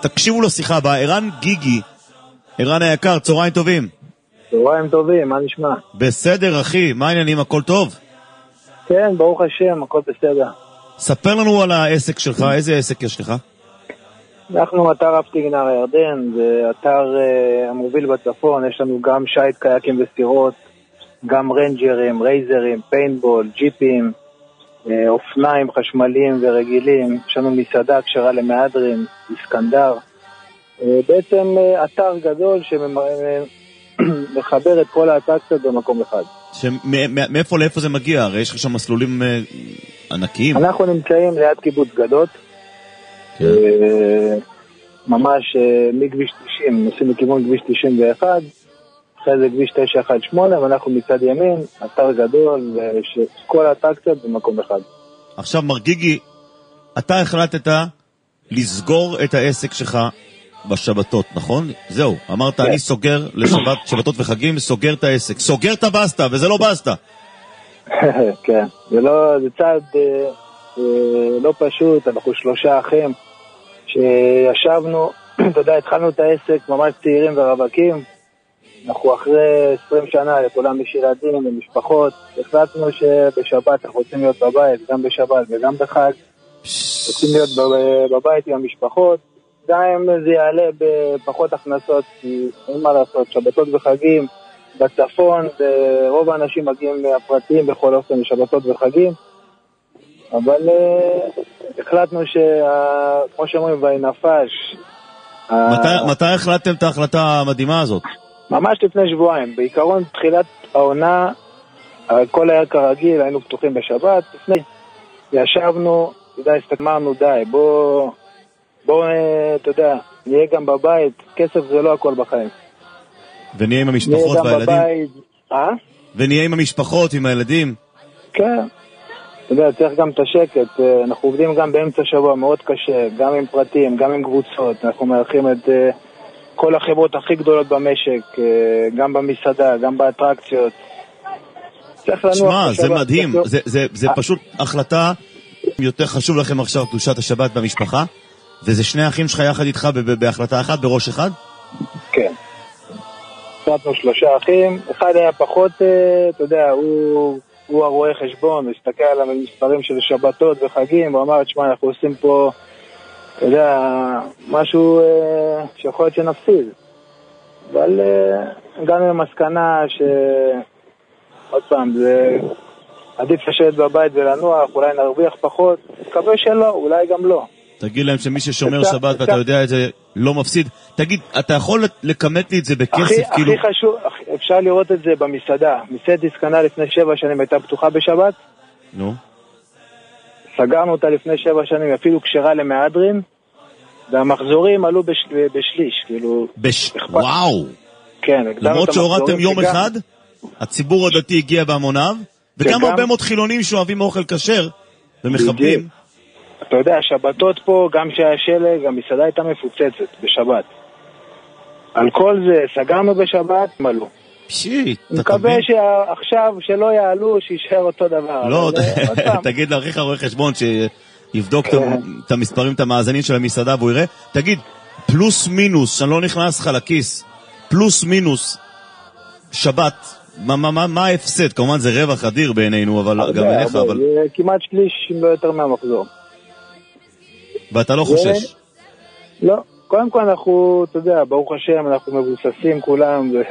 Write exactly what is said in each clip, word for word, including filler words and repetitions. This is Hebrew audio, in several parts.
תקשיבו לשיחה הבאה, ערן גיגי, ערן היקר, צהריים טובים. צהריים טובים, מה נשמע? בסדר אחי, מה העניינים, הכל טוב? כן, ברוך השם, הכל בסדר. ספר לנו על העסק שלך, איזה עסק יש לך? אנחנו אתר אפטינג נהר הירדן, זה אתר uh, המוביל בצפון, יש לנו גם שייט קייקים וסירות, גם רנג'רים, רייזרים, פיינבול, ג'יפים, uh, אופניים חשמליים ורגילים, יש לנו מסעדה קשרה למהדרין, איסקנדר, uh, בעצם uh, אתר גדול שמחבר את כל האטרקציות במקום אחד. מאיפה לאיפה זה מגיע? הרי יש לך שם מסלולים uh, ענקיים. אנחנו נמצאים ליד קיבוץ גדות, כן. uh, ממש uh, מכביש תשעים, נוסעים לכיוון כביש תשעים ואחת, אחרי זה כביש תשע אחת שמונה, ואנחנו מצד ימין, אתר גדול, וכל האטרקציות במקום אחד. עכשיו מרגיגי, אתה החלטת לסגור את העסק שלך בשבתות, נכון? זהו, אמרת כן. אני סוגר לשבת, שבתות וחגים, סוגר את העסק. סוגר את הבסטה, וזה לא בסטה. כן, זה, לא, זה צעד אה, אה, לא פשוט, אנחנו שלושה אחים שישבנו, אתה יודע, התחלנו את העסק ממש צעירים ורווקים, אנחנו אחרי עשרים שנה, לכולם יש ילדים ומשפחות, החלטנו שבשבת אנחנו רוצים להיות בבית, גם בשבת וגם בחג, רוצים להיות בבית עם המשפחות, גם אם זה יעלה בפחות הכנסות, כי אין מה לעשות, שבתות וחגים בצפון, ורוב האנשים מגיעים הפרטיים בכל אופן לשבתות וחגים, אבל החלטנו שכמו שאומרים, וינפש. מתי החלטתם את ההחלטה המדהימה הזאת? ממש לפני שבועיים, בעיקרון תחילת העונה, הכל היה כרגיל, היינו פתוחים בשבת, לפני ישבנו, אתה יודע, הסתכלנו, די, בוא, בוא, אתה יודע, נהיה גם בבית, כסף זה לא הכל בחיים. ונהיה עם המשפחות והילדים? בבית, אה? ונהיה עם המשפחות, עם הילדים? כן, אתה יודע, צריך גם את השקט, אנחנו עובדים גם באמצע שבוע, מאוד קשה, גם עם פרטים, גם עם קבוצות, אנחנו מארחים את כל החברות הכי גדולות במשק, גם במסעדה, גם באטרקציות. שמע, זה מדהים, זה, זה, זה פשוט החלטה, יותר חשוב לכם עכשיו קדושת השבת במשפחה, וזה שני אחים שלך יחד איתך בהחלטה אחת, בראש אחד? כן. החלטנו שלושה אחים, אחד היה פחות, אתה יודע, הוא, הוא הרואה חשבון, הסתכל על המספרים של שבתות וחגים, ואמר, תשמע, אנחנו עושים פה, אתה יודע, משהו אה, שיכול להיות שנפסיד. אבל אה, הגענו למסקנה ש... עוד פעם, זה עדיף לשבת בבית ולנוח, אולי נרוויח פחות, מקווה שלא, אולי גם לא. תגיד להם שמי ששומר אפשר, שבת אפשר... ואתה יודע את זה לא מפסיד. תגיד, אתה יכול לקמת לי את זה בכסף? הכי, כאילו... הכי חשוב, אפשר לראות את זה במסעדה. מסעדת איסקנדר לפני שבע שנים הייתה פתוחה בשבת. נו. סגרנו אותה לפני שבע שנים, אפילו קשרה למהדרין, והמחזורים עלו בש... בשליש, כאילו... בש... וואו! כן, למרות שהורדתם יום שגם... אחד, הציבור הדתי הגיע בהמוניו, וגם שגם... הרבה מאוד חילונים שאוהבים אוכל כשר, ומחבלים. אתה יודע, השבתות פה, גם שהיה שלג, המסעדה הייתה מפוצצת בשבת. על כל זה, סגרנו בשבת, מלו. פשיט, אתה מקווה שעכשיו שלא יעלו, שישאר אותו דבר. לא, תגיד לאחיך רואה חשבון שיבדוק את המספרים, את המאזנים של המסעדה, והוא יראה. תגיד, פלוס מינוס, שאני לא נכנס לך לכיס, פלוס מינוס, שבת, מה ההפסד? כמובן זה רווח אדיר בעינינו, אבל גם בעיניך, אבל... זה כמעט שליש, אם לא יותר מהמחזור. ואתה לא חושש? לא. קודם כל אנחנו, אתה יודע, ברוך השם, אנחנו מבוססים כולם, ו...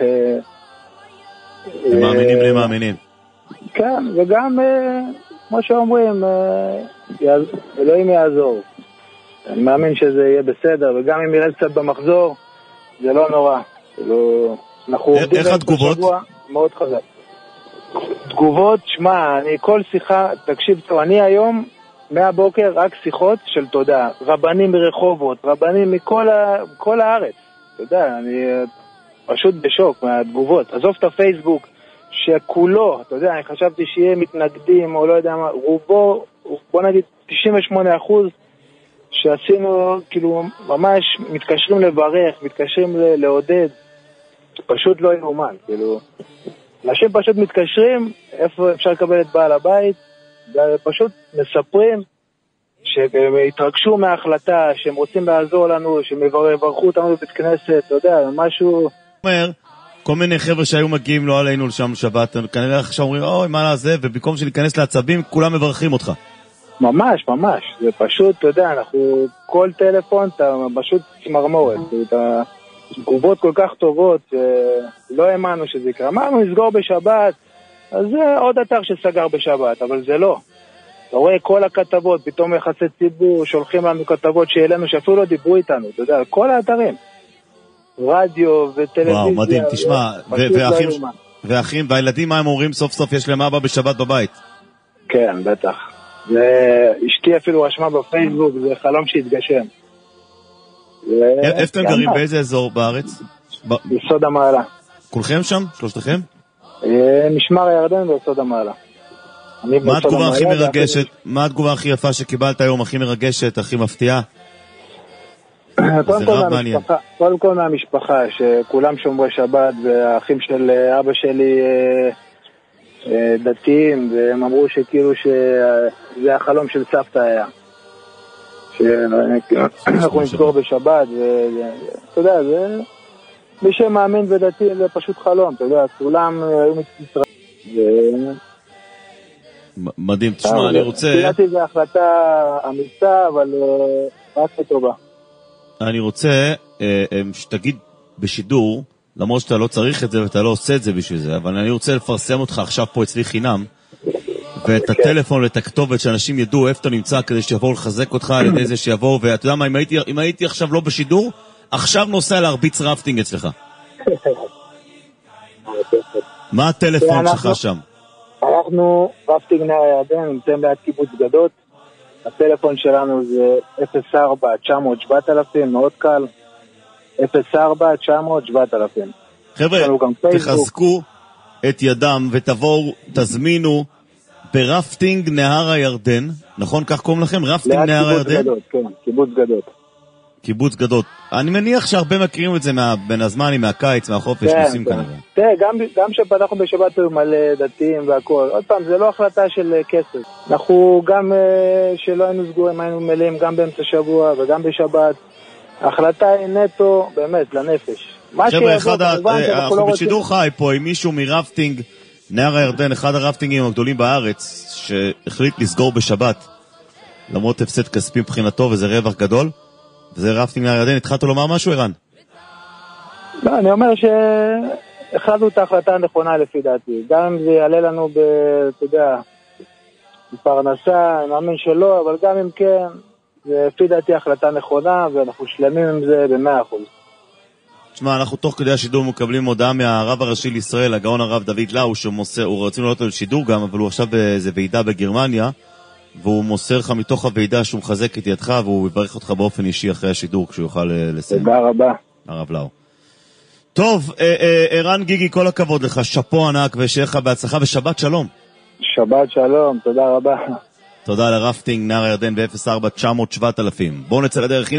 מאמינים לי מאמינים. כן, וגם, כמו שאומרים, אלוהים יעזור. אני מאמין שזה יהיה בסדר, וגם אם ירד קצת במחזור, זה לא נורא. איך התגובות? מאוד חזק. תגובות, שמה, אני כל שיחה, תקשיב טוב, אני היום... מהבוקר רק שיחות של תודה, רבנים ברחובות, רבנים מכל ה... כל הארץ. אתה יודע, אני פשוט בשוק מהתגובות. עזוב את הפייסבוק, שכולו, אתה יודע, אני חשבתי שיהיה מתנגדים, או לא יודע מה, רובו, בוא נגיד תשעים ושמונה אחוז, שעשינו, כאילו, ממש מתקשרים לברך, מתקשרים לעודד, פשוט לא יאומן, כאילו. אנשים פשוט מתקשרים, איפה אפשר לקבל את בעל הבית, פשוט מספרים שהם התרגשו מההחלטה, שהם רוצים לעזור לנו, שהם יברכו אותנו בבית כנסת, אתה יודע, משהו... אומר, כל מיני חבר'ה שהיו מגיעים לא עלינו לשם שבת, כנראה עכשיו אומרים, אוי, מה לזה, ובמקום שניכנס לעצבים, כולם מברכים אותך. ממש, ממש, זה פשוט, אתה יודע, אנחנו, כל טלפון, אתה פשוט צמרמורת, אתה... תגובות כל כך טובות, לא האמנו שזה יקרה. אמרנו, נסגור בשבת, אז זה עוד אתר שסגר בשבת, אבל זה לא. אתה רואה כל הכתבות, פתאום יחסי ציבור, שולחים לנו כתבות שאלינו, שאפילו לא דיברו איתנו, אתה יודע, כל האתרים. רדיו וטלוויזיה. וואו, מדהים, תשמע, והאחים, והאחים, והילדים, מה הם אומרים? סוף סוף יש להם אבא בשבת בבית. כן, בטח. ואשתי אפילו רשמה בפייסבוק, זה חלום שהתגשם. איפה אתם גרים? באיזה אזור בארץ? ביסוד המעלה. כולכם שם? שלושתכם? משמר הירדן ויסוד המעלה. מה התגובה הכי מרגשת? מה התגובה הכי יפה שקיבלת היום, הכי מרגשת, הכי מפתיעה? קודם כל מהמשפחה, שכולם שומרי שבת, והאחים של אבא שלי דתיים, והם אמרו שכאילו שזה החלום של סבתא היה. שאנחנו נסגור בשבת, ואתה יודע, זה... מי שמאמין ודתי זה פשוט חלום, אתה יודע, כולם היו מצטרפים. מדהים, תשמע, אני רוצה... תראיתי זו החלטה אמיצה, אבל רק טובה. אני רוצה שתגיד בשידור, למרות שאתה לא צריך את זה ואתה לא עושה את זה בשביל זה, אבל אני רוצה לפרסם אותך עכשיו פה אצלי חינם, ואת הטלפון, ואת הכתובת, שאנשים ידעו איפה אתה נמצא, כדי שיבואו לחזק אותך על ידי זה שיבואו, ואתה יודע מה, אם הייתי, אם הייתי עכשיו לא בשידור, עכשיו נוסע להרביץ רפטינג אצלך. מה הטלפון שלך שם? אנחנו, רפטינג נהר הירדן, נמצאים ליד קיבוץ גדות. הטלפון שלנו זה אפס ארבע תשע מאות שבעת אלפים, מאוד קל. אפס ארבע תשע מאות שבעת אלפים. חבר'ה, תחזקו את ידם ותבואו, תזמינו ברפטינג נהר הירדן, נכון? כך קוראים לכם? רפטינג נהר הירדן? גדות, כן, קיבוץ גדות. קיבוץ גדות. אני מניח שהרבה מכירים את זה בין הזמנים, מהקיץ, מהחופש, נוסעים כנראה. תראה, גם שפתחנו בשבת הוא מלא דתיים והכל. עוד פעם, זה לא החלטה של כסף. אנחנו גם שלא היינו סגורים, היינו מלאים גם באמצע שבוע וגם בשבת. ההחלטה היא נטו, באמת, לנפש. חבר'ה, אנחנו בשידור חי פה עם מישהו מרפטינג נהר הירדן, אחד הרפטינגים הגדולים בארץ, שהחליט לסגור בשבת, למרות הפסד כספי מבחינתו, וזה רווח גדול. וזה רפטינג נהר הירדן. התחלת לומר משהו, ערן? לא, אני אומר שהחלטנו את ההחלטה הנכונה לפי דעתי. גם אם זה יעלה לנו, אתה יודע, בפרנסה, אני מאמין שלא, אבל גם אם כן, זה לפי דעתי החלטה נכונה, ואנחנו שלמים עם זה במאה אחוז. תשמע, אנחנו תוך כדי השידור מקבלים הודעה מהרב הראשי לישראל, הגאון הרב דוד לאו, שהוא רצינו לראות על שידור גם, אבל הוא עכשיו באיזה ועידה בגרמניה, והוא מוסר לך מתוך הוועידה שהוא מחזק את ידך, והוא יברך אותך באופן אישי אחרי השידור, כשהוא יוכל לסיים. תודה רבה. הרב לאו. טוב, ערן גיגי, כל הכבוד לך, שפו ענק, ושיהיה לך בהצלחה, ושבת שלום. שבת שלום, תודה רבה. תודה לרפטינג נהר הירדן ב-אפס ארבע תשע מאות שבעת אלפים. בואו נצא לדרך.